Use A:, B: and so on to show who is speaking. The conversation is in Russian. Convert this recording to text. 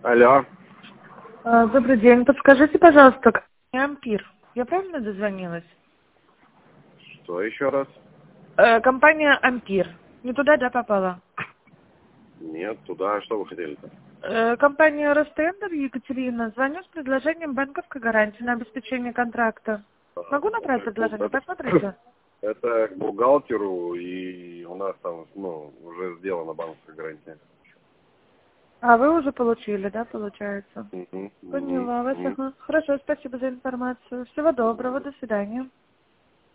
A: Алло.
B: Добрый день. Подскажите, пожалуйста, компания Ампир. Я правильно дозвонилась?
A: Что еще раз?
B: Компания Ампир. Не туда, да, попала?
A: Нет, туда. Что вы хотели-то?
B: Компания Ростендер, Екатерина. Звоню с предложением банковской гарантии на обеспечение контракта. Могу набрать предложение? Посмотрите.
A: Это к бухгалтеру, и у нас там, уже сделана банковская гарантия.
B: А вы уже получили, да, получается?
A: Мгм,
B: Поняла вас.
A: мгм.
B: Ага. Хорошо, спасибо за информацию. Всего доброго, до свидания.